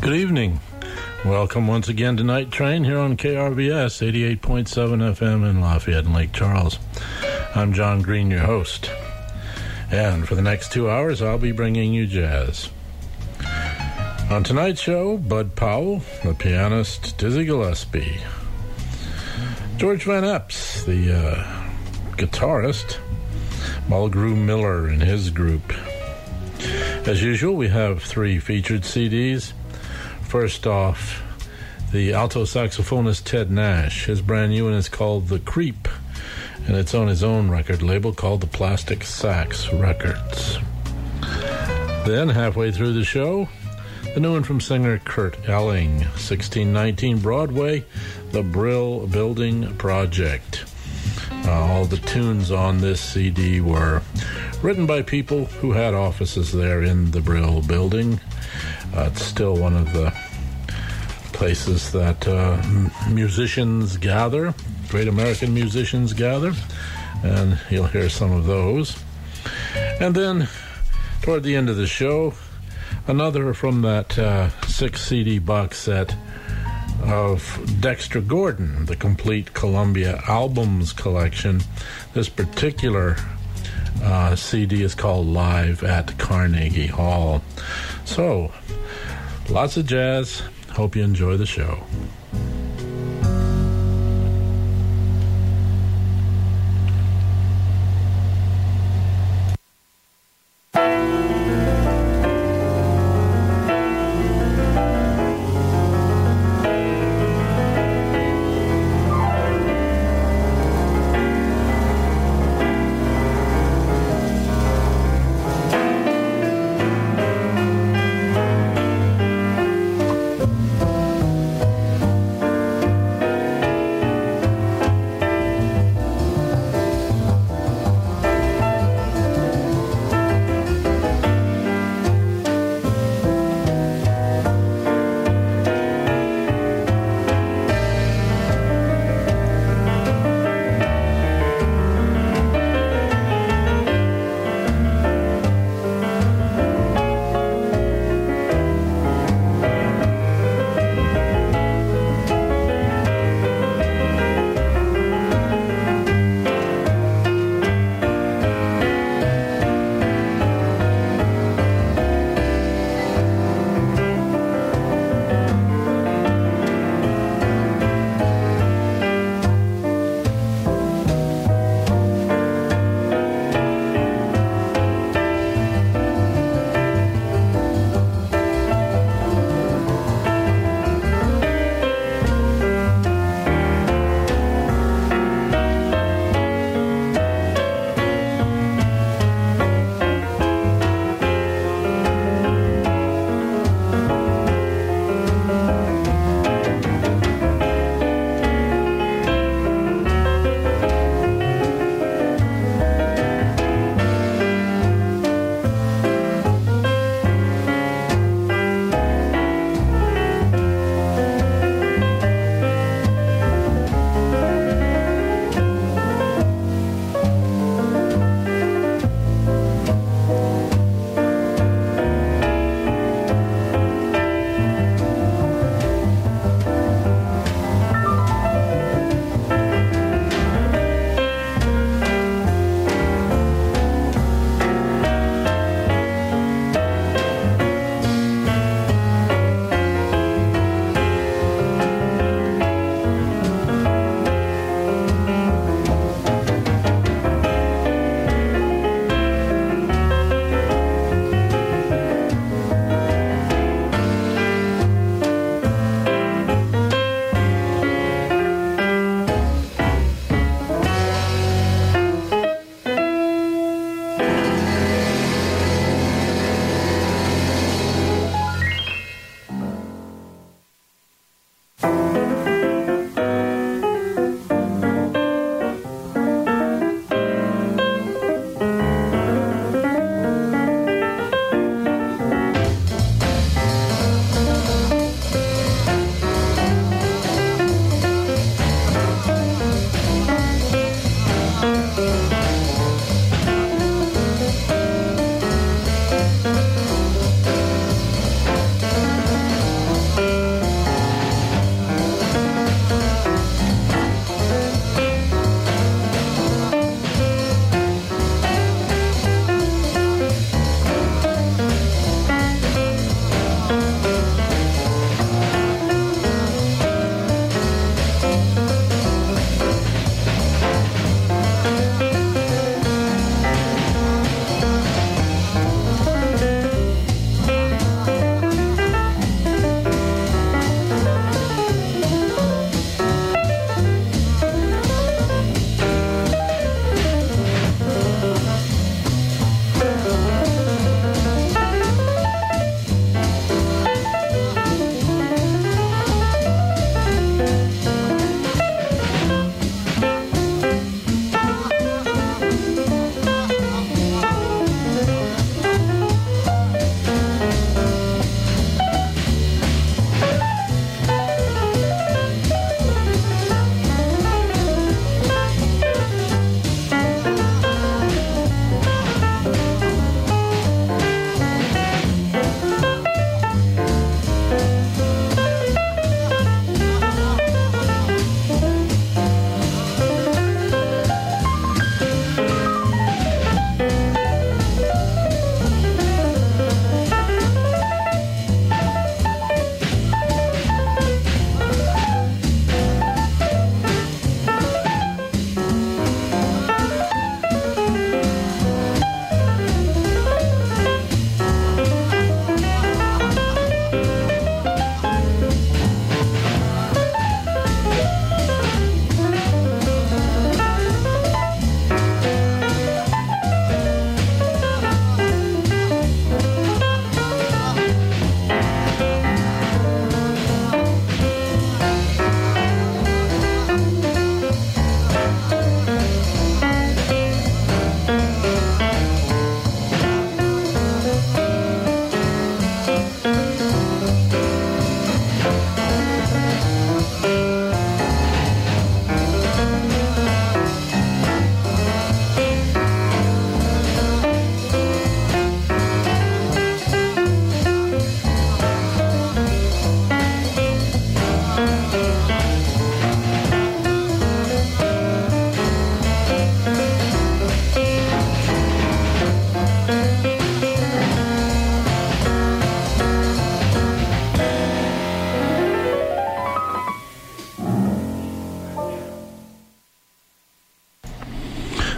Good evening. Welcome once again to Night Train here on KRVS 88.7 FM in Lafayette and Lake Charles. I'm John Green, your host. And for the next 2 hours, I'll be bringing you jazz. On tonight's show, Bud Powell, the pianist Dizzy Gillespie. George Van Eps, the guitarist, Mulgrew Miller and his group. As usual, we have 3 featured CDs. First off, the alto saxophonist Ted Nash. His brand new one is called The Creep, and it's on his own record label called the Plastic Sax Records. Then, halfway through the show, the new one from singer Kurt Elling, 1619 Broadway, The Brill Building Project. All the tunes on this CD were written by people who had offices there in the Brill Building. It's still one of the places that musicians gather, great American musicians gather, and you'll hear some of those. And then, toward the end of the show, another from that 6 CD box set of Dexter Gordon, the complete Columbia Albums collection. This particular CD is called Live at Carnegie Hall. So, lots of jazz. Hope you enjoy the show.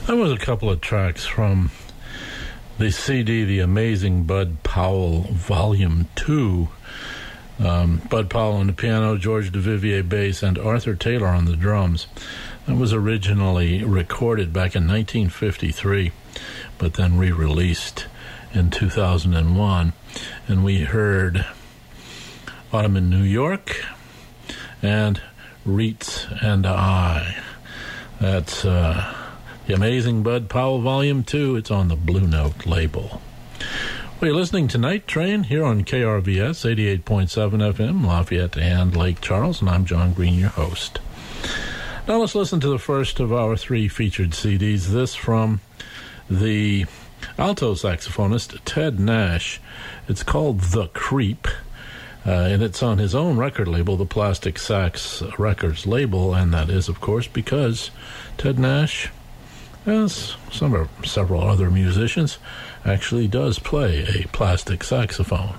That was a couple of tracks from the CD, The Amazing Bud Powell Volume 2. Bud Powell on the piano, George Duvivier bass, and Arthur Taylor on the drums. That was originally recorded back in 1953, but then re-released in 2001. And we heard Autumn in New York and Reitz and I. That's The Amazing Bud Powell Volume 2. It's on the Blue Note label. We're listening to Night Train here on KRVS 88.7 FM, Lafayette and Lake Charles, and I'm John Green, your host. Now let's listen to the first of our three featured CDs. This from the alto saxophonist Ted Nash. It's called The Creep, and it's on his own record label, the Plastic Sax Records label, and that is, of course, because Ted Nash, as several other musicians, actually does play a plastic saxophone.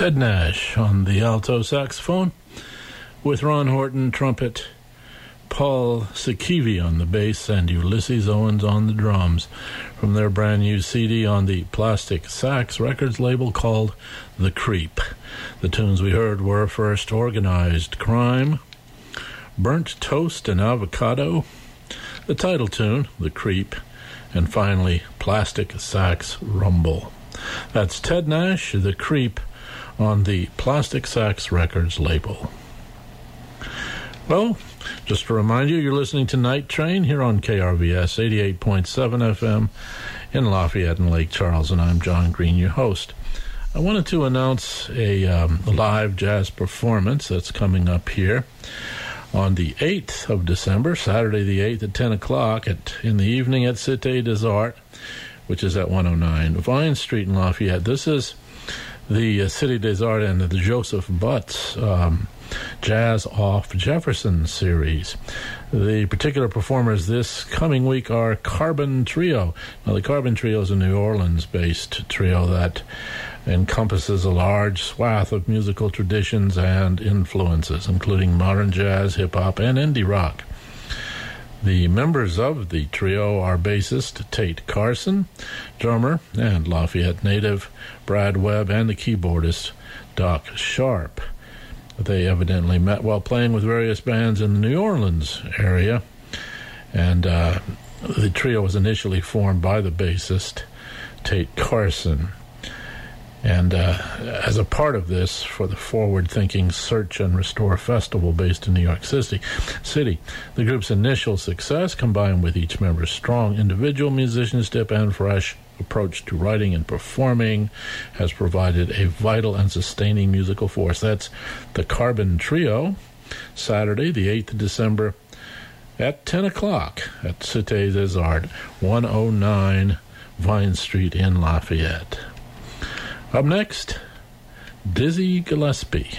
Ted Nash on the alto saxophone, with Ron Horton trumpet, Paul Sikivi on the bass, and Ulysses Owens on the drums, from their brand new CD on the Plastic Sax Records label called The Creep. The tunes we heard were first Organized Crime, Burnt Toast and Avocado, the title tune, The Creep, and finally Plastic Sax Rumble. That's Ted Nash, The Creep, on the Plastic Sax Records label. Well, just to remind you, you're listening to Night Train here on KRVS 88.7 FM in Lafayette and Lake Charles, and I'm John Green, your host. I wanted to announce a live jazz performance that's coming up here on the 8th of December, Saturday the 8th at 10 o'clock in the evening at Cité des Arts, which is at 109 Vine Street in Lafayette. This is the Cité des Arts and the Joseph Butts Jazz Off Jefferson series. The particular performers this coming week are Carbon Trio. Now, the Carbon Trio is a New Orleans-based trio that encompasses a large swath of musical traditions and influences, including modern jazz, hip-hop, and indie rock. The members of the trio are bassist Tate Carson, drummer and Lafayette native Brad Webb, and the keyboardist Doc Sharp. They evidently met while playing with various bands in the New Orleans area, and the trio was initially formed by the bassist Tate Carson. And as a part of this, for the forward-thinking Search and Restore Festival based in New York City, the group's initial success, combined with each member's strong individual musicianship and fresh approach to writing and performing, has provided a vital and sustaining musical force. That's the Carbon Trio, Saturday, the 8th of December, at 10 o'clock at Cité des Arts, 109 Vine Street in Lafayette. Up next, Dizzy Gillespie.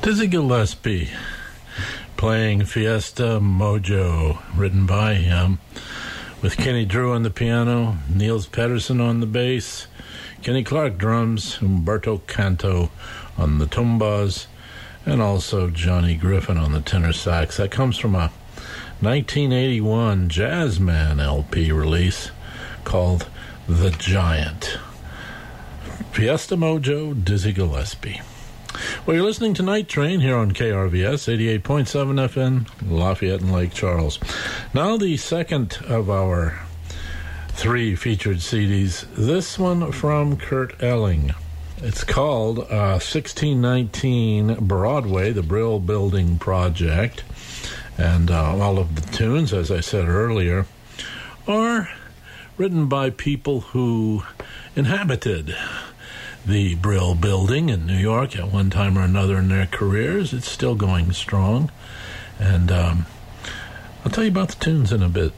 Dizzy Gillespie playing Fiesta Mojo, written by him, with Kenny Drew on the piano, Niels Pedersen on the bass, Kenny Clark drums, Humberto Canto on the tumbas, and also Johnny Griffin on the tenor sax. That comes from a 1981 Jazzman LP release called The Giant. Fiesta Mojo, Dizzy Gillespie. Well, you're listening to Night Train here on KRVS 88.7 FM, Lafayette and Lake Charles. Now the second of our three featured CDs, this one from Kurt Elling. It's called 1619 Broadway, the Brill Building Project. And all of the tunes, as I said earlier, are written by people who inhabited the Brill Building in New York at one time or another in their careers. It's still going strong. And I'll tell you about the tunes in a bit.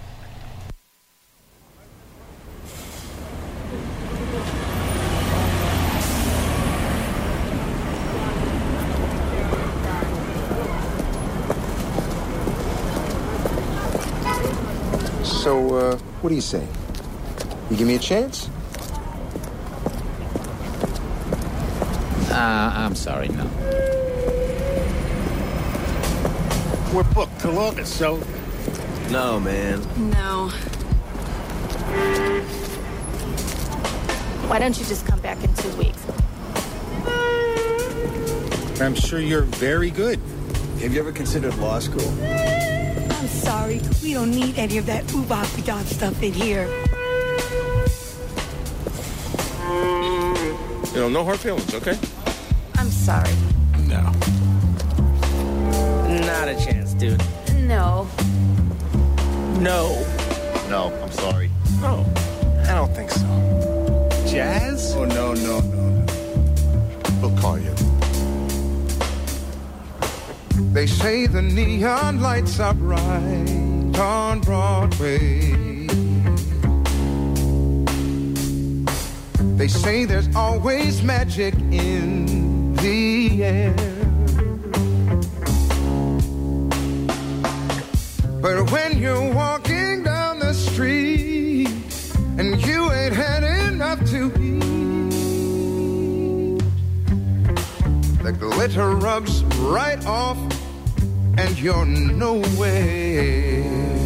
So, what do you say? You give me a chance? I'm sorry, no. We're booked till August, so... No, man. No. Why don't you just come back in 2 weeks? I'm sure you're very good. Have you ever considered law school? I'm sorry. We don't need any of that oobop-be-dop stuff in here. You know, no hard feelings, okay? I'm sorry. No. Not a chance, dude. No. No. No, I'm sorry. Oh, I don't think so. Jazz? Oh, no. We'll call you. They say the neon lights are bright on Broadway. They say there's always magic in the air. But when you're walking down the street and you ain't had enough to eat, the glitter rubs right off and you're nowhere.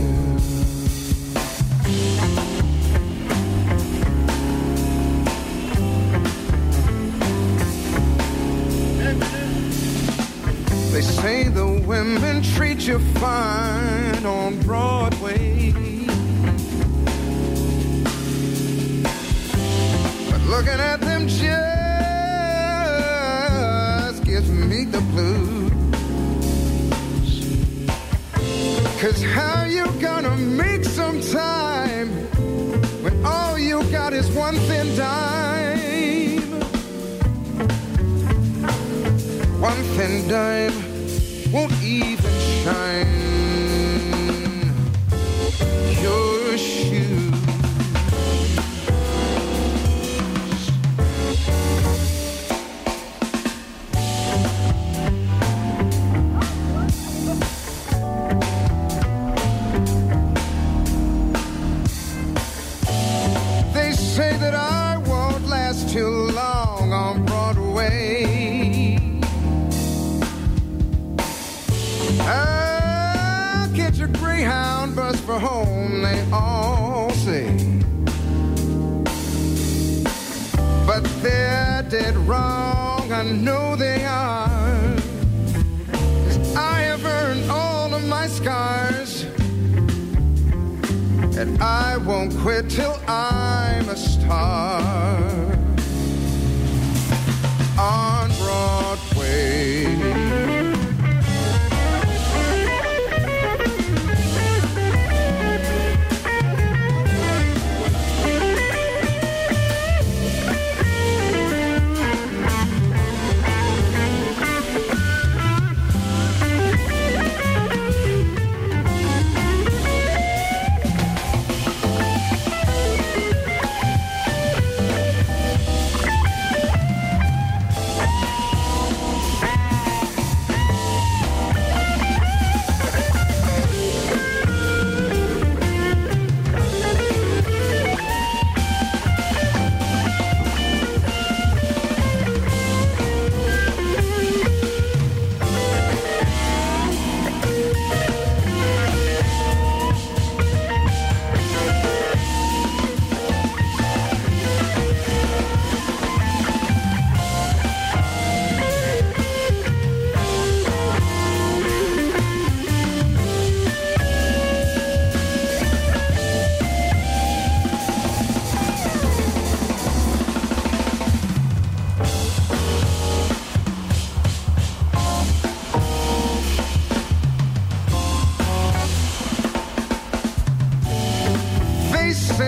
They say the women treat you fine on Broadway, but looking at them just gives me the blues. 'Cause how you gonna make some time when all you got is one thin dime? One thin dime won't even shine your shoes. They say that I won't last too long on Broadway. I'll catch a Greyhound bus for home, they all say. But they're dead wrong, I know they are. 'Cause I have earned all of my scars, and I won't quit till I'm a star on Broadway.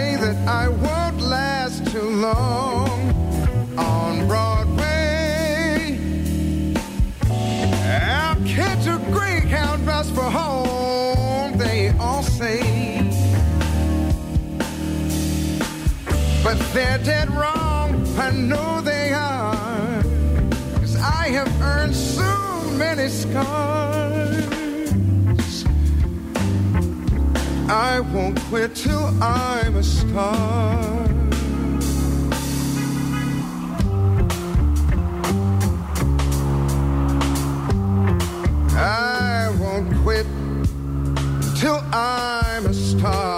say that I won't last too long on Broadway. I'll catch a Greyhound bus for home, they all say. But they're dead wrong, I know they are, 'cause I have earned so many scars. I won't quit till I'm a star. I won't quit till I'm a star.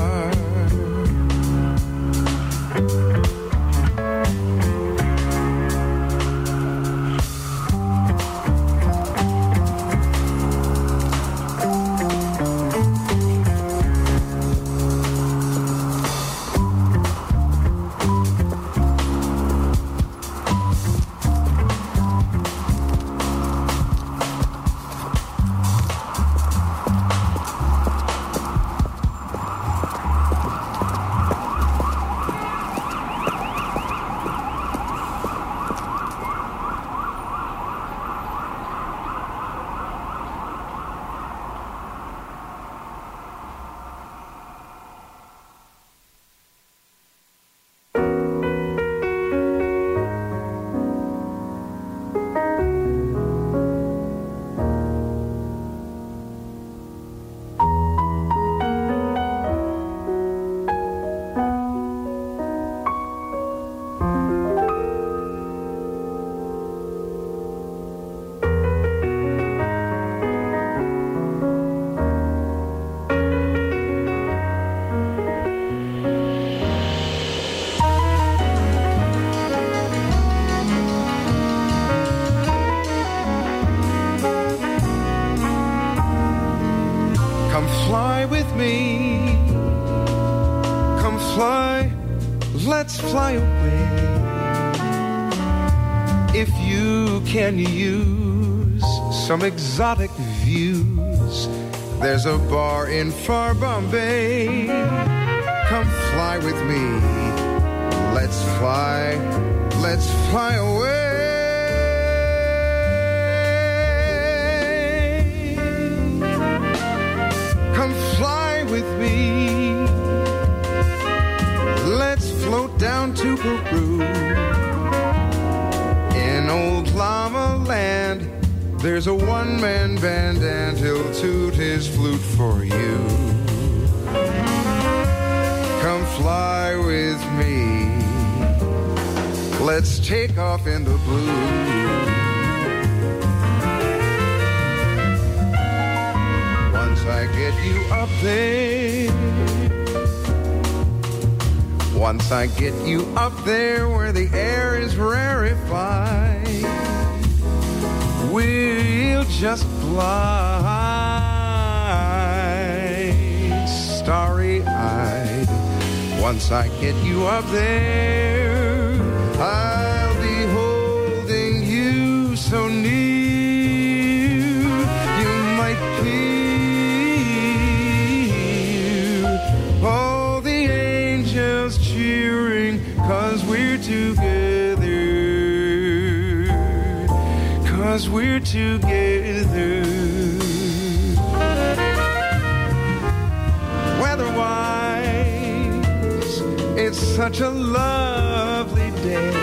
Let's fly away. If you can use some exotic views, there's a bar in far Bombay. Come fly with me. Let's fly away. Come fly with me. Let's float down to Peru. In old Llama Land, there's a one-man band, and he'll toot his flute for you. Come fly with me. Let's take off in the blue. Once I get you up there, once I get you up there where the air is rarefied, we'll just glide starry-eyed. Once I get you up there, I'll be holding you so near you might hear all the angels cheering, 'cause we're together, 'cause we're together. Weather-wise, it's such a lovely day.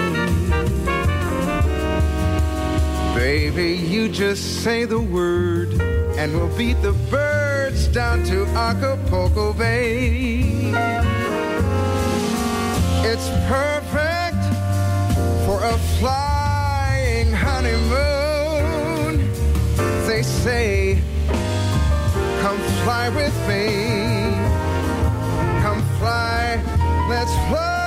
Baby, you just say the word and we'll beat the birds down to Acapulco Bay. It's perfect for a flying honeymoon. They say, come fly with me. Come fly, let's fly.